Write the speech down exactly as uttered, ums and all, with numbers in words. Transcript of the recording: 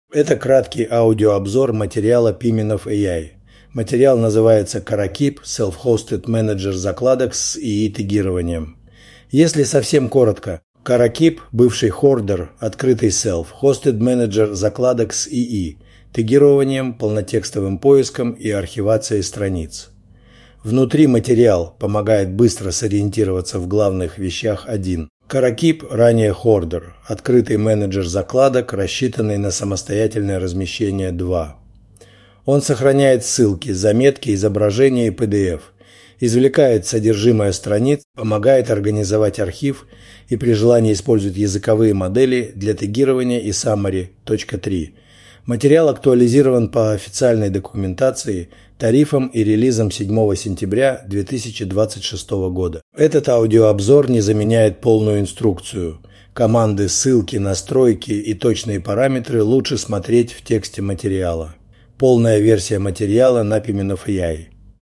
Это краткий аудиообзор материала Pimenov эй ай. Материал называется «Каракип. Self-Hosted Manager закладок с ИИ тегированием». Если совсем коротко, Каракип – бывший Hoarder, открытый Self-Hosted Manager закладок с ИИ, тегированием, полнотекстовым поиском и архивацией страниц. Внутри материал помогает быстро сориентироваться в главных вещах один. Каракип, ранее Hoarder, открытый менеджер закладок, рассчитанный на самостоятельное размещение два. Он сохраняет ссылки, заметки, изображения и пи ди эф, извлекает содержимое страниц, помогает организовать архив и при желании использует языковые модели для тегирования и summary. три. Материал актуализирован по официальной документации, тарифам и релизам седьмого сентября две тысячи двадцать шестого года. Этот аудиообзор не заменяет полную инструкцию. Команды, ссылки, настройки и точные параметры лучше смотреть в тексте материала. Полная версия материала на Pimenov эй ай.